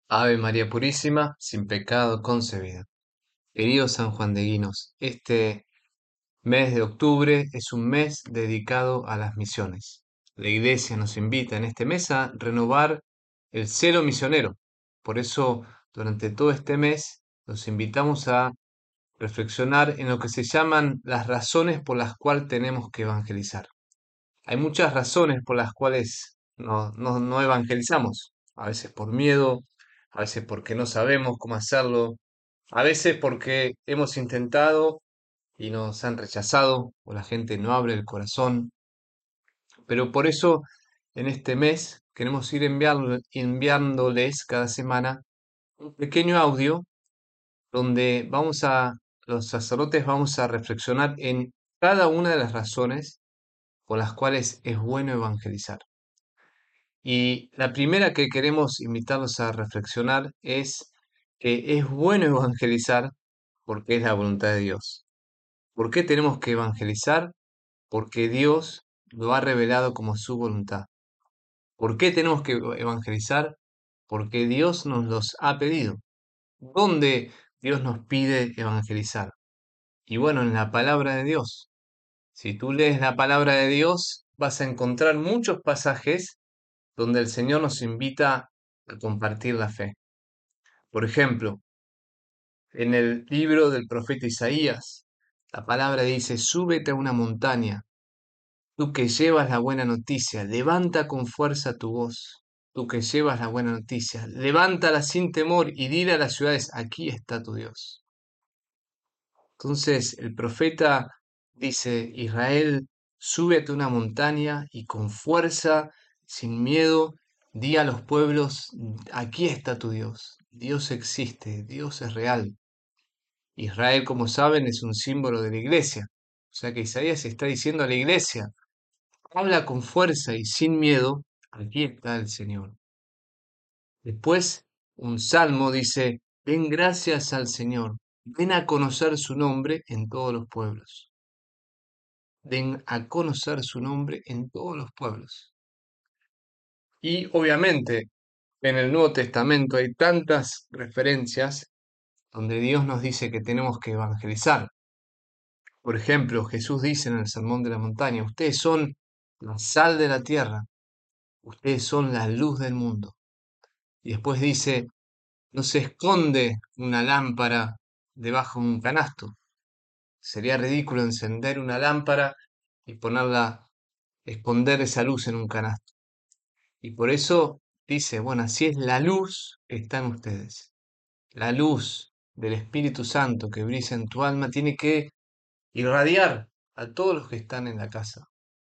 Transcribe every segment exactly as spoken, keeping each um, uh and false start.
Ave María Purísima, sin pecado concebida. Querido San Juan de Guinos, este mes de octubre es un mes dedicado a las misiones. La Iglesia nos invita en este mes a renovar el celo misionero. Por eso, durante todo este mes, los invitamos a reflexionar en lo que se llaman las razones por las cuales tenemos que evangelizar. Hay muchas razones por las cuales no, no, no evangelizamos. A veces por miedo, a veces porque no sabemos cómo hacerlo, a veces porque hemos intentado y nos han rechazado o la gente no abre el corazón. Pero por eso en este mes queremos ir enviando- enviándoles cada semana un pequeño audio donde vamos a, los sacerdotes vamos a reflexionar en cada una de las razones por las cuales es bueno evangelizar. Y la primera que queremos invitarlos a reflexionar es que es bueno evangelizar porque es la voluntad de Dios. ¿Por qué tenemos que evangelizar? Porque Dios lo ha revelado como su voluntad. ¿Por qué tenemos que evangelizar? Porque Dios nos los ha pedido. ¿Dónde Dios nos pide evangelizar? Y bueno, en la palabra de Dios. Si tú lees la palabra de Dios, vas a encontrar muchos pasajes donde el Señor nos invita a compartir la fe. Por ejemplo, en el libro del profeta Isaías, la palabra dice, súbete a una montaña, tú que llevas la buena noticia, levanta con fuerza tu voz, tú que llevas la buena noticia, levántala sin temor y dile a las ciudades, aquí está tu Dios. Entonces el profeta dice, Israel, súbete a una montaña y con fuerza, sin miedo, di a los pueblos, aquí está tu Dios. Dios existe, Dios es real. Israel, como saben, es un símbolo de la iglesia. O sea que Isaías está diciendo a la iglesia, habla con fuerza y sin miedo, aquí está el Señor. Después, un salmo dice, den gracias al Señor, ven a conocer su nombre en todos los pueblos. Den a conocer su nombre en todos los pueblos. Y obviamente, en el Nuevo Testamento hay tantas referencias donde Dios nos dice que tenemos que evangelizar. Por ejemplo, Jesús dice en el Sermón de la Montaña, ustedes son la sal de la tierra, ustedes son la luz del mundo. Y después dice, no se esconde una lámpara debajo de un canasto. Sería ridículo encender una lámpara y ponerla, esconder esa luz en un canasto. Y por eso dice, bueno, así es la luz que está en ustedes. La luz del Espíritu Santo que brilla en tu alma tiene que irradiar a todos los que están en la casa.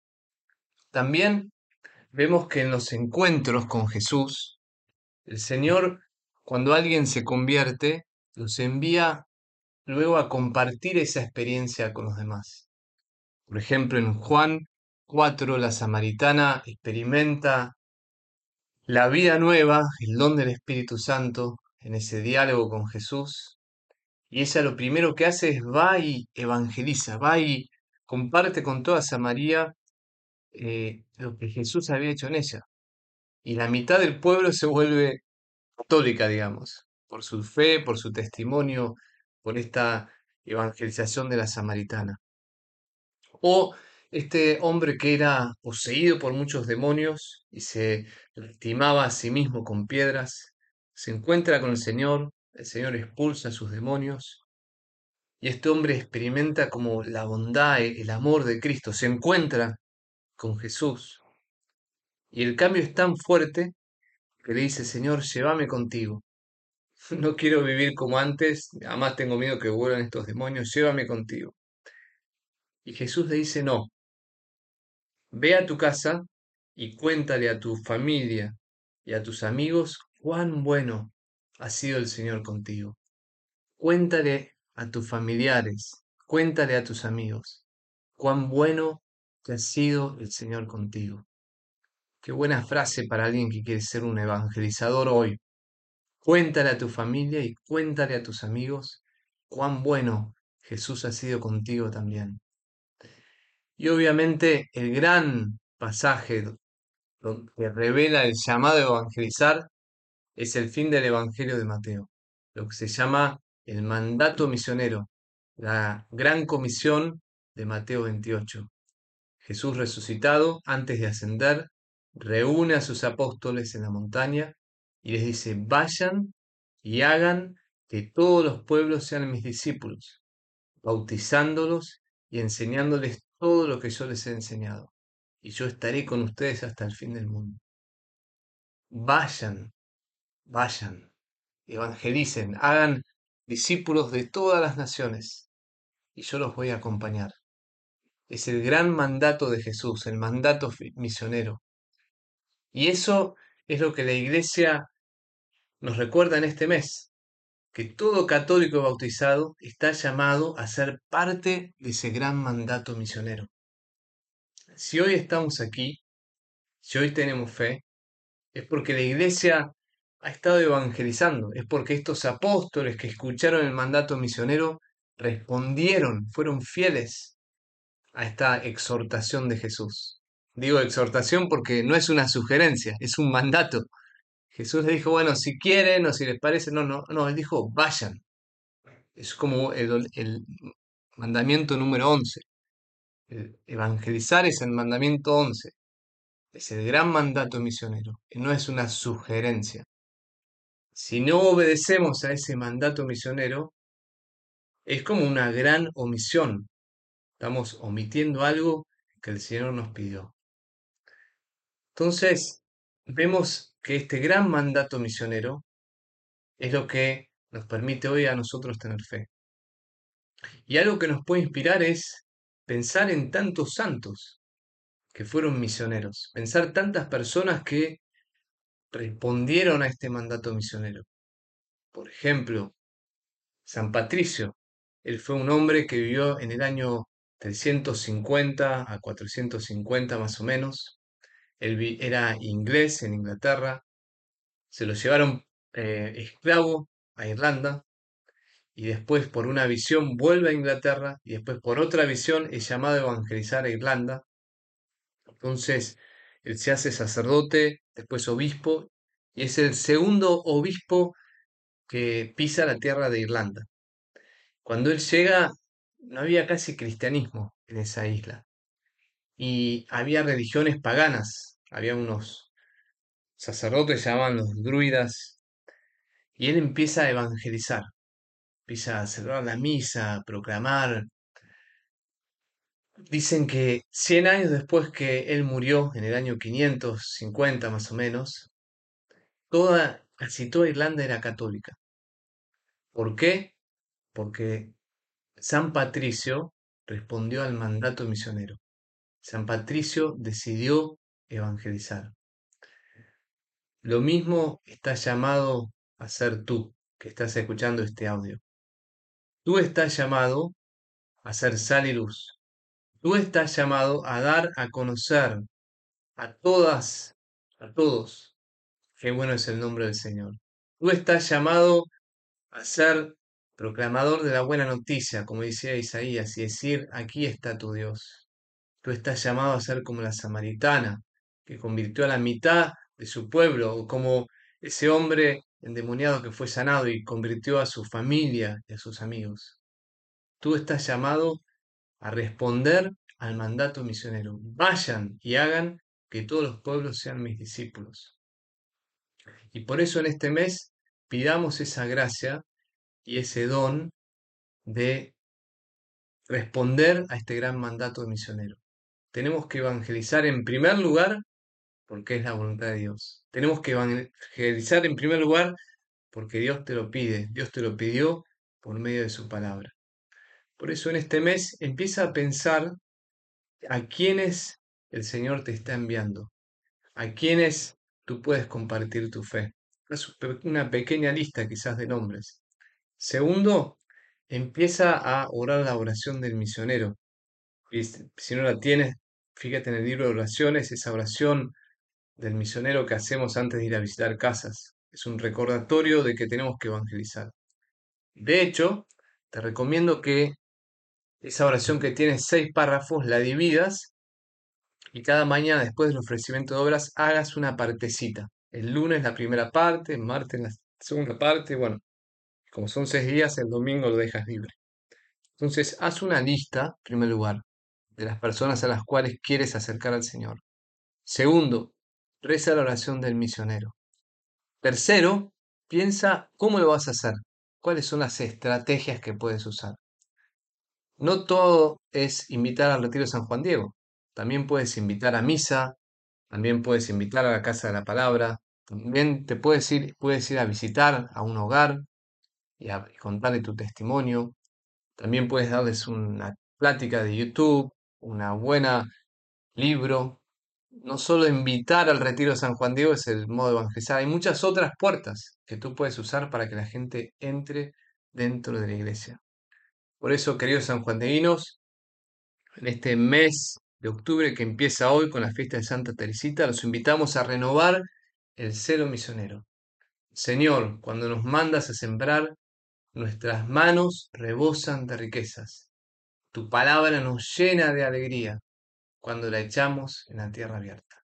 También vemos que en los encuentros con Jesús, el Señor, cuando alguien se convierte, los envía luego a compartir esa experiencia con los demás. Por ejemplo, en Juan cuatro, la samaritana experimenta la vida nueva, el don del Espíritu Santo, en ese diálogo con Jesús. Y ella lo primero que hace es va y evangeliza, va y comparte con toda Samaria eh, lo que Jesús había hecho en ella. Y la mitad del pueblo se vuelve católica, digamos, por su fe, por su testimonio, por esta evangelización de la samaritana. O este hombre que era poseído por muchos demonios y se lastimaba a sí mismo con piedras, se encuentra con el Señor, el Señor expulsa a sus demonios y este hombre experimenta como la bondad, e- el amor de Cristo, se encuentra con Jesús y el cambio es tan fuerte que le dice, Señor, llévame contigo. No quiero vivir como antes, además tengo miedo que vuelvan estos demonios, llévame contigo. Y Jesús le dice, no, ve a tu casa y cuéntale a tu familia y a tus amigos cuán bueno ha sido el Señor contigo. Cuéntale a tus familiares, cuéntale a tus amigos cuán bueno que ha sido el Señor contigo. Qué buena frase para alguien que quiere ser un evangelizador hoy. Cuéntale a tu familia y cuéntale a tus amigos cuán bueno Jesús ha sido contigo también. Y obviamente el gran pasaje do- que revela el llamado a evangelizar es el fin del Evangelio de Mateo, lo que se llama el mandato misionero, la gran comisión de Mateo veintiocho. Jesús resucitado, antes de ascender, reúne a sus apóstoles en la montaña y les dice, vayan y hagan que todos los pueblos sean mis discípulos, bautizándolos y enseñándoles todo lo que yo les he enseñado. Y yo estaré con ustedes hasta el fin del mundo. Vayan, vayan, evangelicen, hagan discípulos de todas las naciones y yo los voy a acompañar. Es el gran mandato de Jesús, el mandato misionero. Y eso es lo que la Iglesia nos recuerda en este mes, que todo católico bautizado está llamado a ser parte de ese gran mandato misionero. Si hoy estamos aquí, si hoy tenemos fe, es porque la Iglesia ha estado evangelizando, es porque estos apóstoles que escucharon el mandato misionero respondieron, fueron fieles a esta exhortación de Jesús. Digo exhortación porque no es una sugerencia, es un mandato. Jesús le dijo, bueno, si quieren o si les parece, no, no, no, él dijo, vayan. Es como el, el mandamiento número once. El evangelizar es el mandamiento once. Es el gran mandato misionero, y no es una sugerencia. Si no obedecemos a ese mandato misionero, es como una gran omisión. Estamos omitiendo algo que el Señor nos pidió. Entonces, vemos que este gran mandato misionero es lo que nos permite hoy a nosotros tener fe. Y algo que nos puede inspirar es pensar en tantos santos que fueron misioneros, pensar tantas personas que respondieron a este mandato misionero. Por ejemplo, San Patricio, él fue un hombre que vivió en el año trescientos cincuenta a cuatrocientos cincuenta más o menos. Él era inglés en Inglaterra, se lo llevaron eh, esclavo a Irlanda y después por una visión vuelve a Inglaterra y después por otra visión es llamado a evangelizar a Irlanda. Entonces, él se hace sacerdote, después obispo, y es el segundo obispo que pisa la tierra de Irlanda. Cuando él llega, no había casi cristianismo en esa isla, y había religiones paganas, había unos sacerdotes llamaban los druidas, y él empieza a evangelizar, empieza a celebrar la misa, a proclamar. Dicen que cien años después que él murió, en el año quinientos cincuenta más o menos, toda, casi toda Irlanda era católica. ¿Por qué? Porque San Patricio respondió al mandato misionero. San Patricio decidió evangelizar. Lo mismo estás llamado a hacer tú, que estás escuchando este audio. Tú estás llamado a ser sal y luz. Tú estás llamado a dar a conocer a todas, a todos, qué bueno es el nombre del Señor. Tú estás llamado a ser proclamador de la buena noticia, como decía Isaías, y decir, aquí está tu Dios. Tú estás llamado a ser como la samaritana, que convirtió a la mitad de su pueblo, o como ese hombre endemoniado que fue sanado y convirtió a su familia y a sus amigos. Tú estás llamado a responder al mandato misionero. Vayan y hagan que todos los pueblos sean mis discípulos. Y por eso en este mes pidamos esa gracia y ese don de responder a este gran mandato misionero. Tenemos que evangelizar en primer lugar porque es la voluntad de Dios. Tenemos que evangelizar en primer lugar porque Dios te lo pide, Dios te lo pidió por medio de su palabra. Por eso en este mes empieza a pensar a quiénes el Señor te está enviando, a quiénes tú puedes compartir tu fe. Es una pequeña lista quizás de nombres. Segundo, empieza a orar la oración del misionero. Y si no la tienes, fíjate en el libro de oraciones, esa oración del misionero que hacemos antes de ir a visitar casas. Es un recordatorio de que tenemos que evangelizar. De hecho, te recomiendo que esa oración que tiene seis párrafos la dividas y cada mañana después del ofrecimiento de obras hagas una partecita. El lunes la primera parte, el martes la segunda parte, bueno, como son seis días, el domingo lo dejas libre. Entonces, haz una lista, en primer lugar, de las personas a las cuales quieres acercar al Señor. Segundo, reza la oración del misionero. Tercero, piensa cómo lo vas a hacer, cuáles son las estrategias que puedes usar. No todo es invitar al retiro de San Juan Diego. También puedes invitar a misa, también puedes invitar a la Casa de la Palabra, también te puedes ir, puedes ir a visitar a un hogar y, a, y contarle tu testimonio. También puedes darles una plática de YouTube, una buena libro. No solo invitar al retiro de San Juan Diego es el modo de evangelizar, hay muchas otras puertas que tú puedes usar para que la gente entre dentro de la iglesia. Por eso, queridos sanjuandeguinos, en este mes de octubre que empieza hoy con la fiesta de Santa Teresita, los invitamos a renovar el celo misionero. Señor, cuando nos mandas a sembrar, nuestras manos rebosan de riquezas. Tu palabra nos llena de alegría cuando la echamos en la tierra abierta.